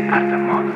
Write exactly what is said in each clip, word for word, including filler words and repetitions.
Артемон.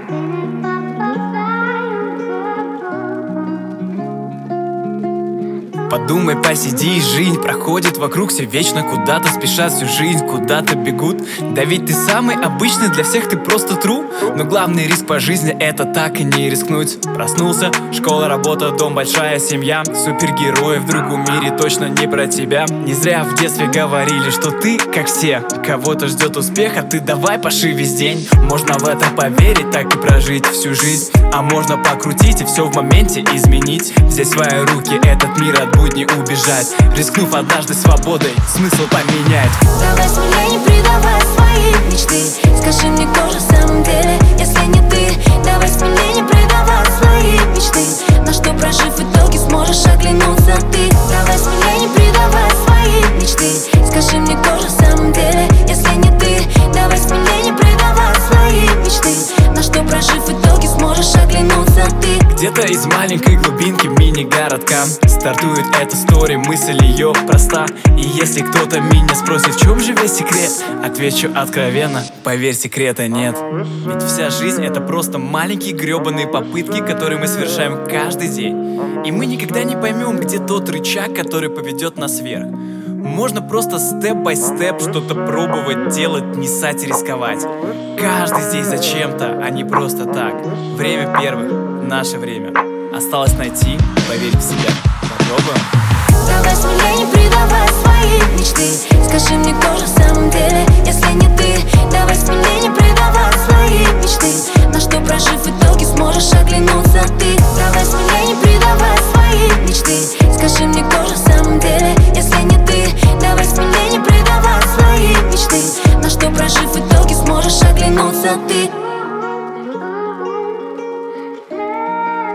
Подумай, посиди, жизнь проходит вокруг, все вечно куда-то спешат всю жизнь, куда-то бегут. Да ведь ты самый обычный, для всех ты просто true. Но главный риск по жизни — это так и не рискнуть. Проснулся, школа, работа, дом, большая семья. Супергерои в другом мире точно не про тебя. Не зря в детстве говорили, что ты, как все, кого-то ждет успех, а ты давай паши весь день. Можно в это поверить, так и прожить всю жизнь. А можно покрутить и все в моменте изменить. Взять в свои руки этот мир, от будней убежать, рискнув однажды свободой смысл поменять. Давай смелее, не предавай свои мечты. Скажи мне, кто же в самом деле, если не ты? Давай смелее, не предавай свои мечты. На что, прожив в итоге, сможешь оглянуться ты? Давай смелее, не предавай свои мечты. Скажи мне, кто же в самом деле, если не ты? Давай смелее, не предавай свои мечты. На что, прожив в итоге, сможешь оглянуться ты? Где-то из маленькой глубинки мини-городка стартует эта история, мысль ее проста. И если кто-то меня спросит, в чем же весь секрет, отвечу откровенно: поверь, секрета нет. Ведь вся жизнь — это просто маленькие гребаные попытки, которые мы совершаем каждый день. И мы никогда не поймем, где тот рычаг, который поведет нас вверх. Можно просто степ-бай-степ что-то пробовать, делать, не ссать и рисковать. Каждый здесь зачем-то, а не просто так. Время первых, наше время. Осталось найти, поверь в себя. Попробуем. Давай смелее, не предавай свои мечты. Скажи мне, кто же в самом деле, если не ты? Давай смелее, не предавай свои мечты. На что, прожив в итоге, сможешь оглянуться ты? Давай смелее, не предавай свои мечты. Скажи мне, кто же в самом деле, если не ты? Давай смелее, не предавай свои мечты. На что, прожив в итоге, сможешь оглянуться ты?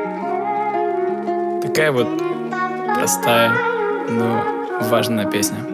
Такая вот простая, но важная песня.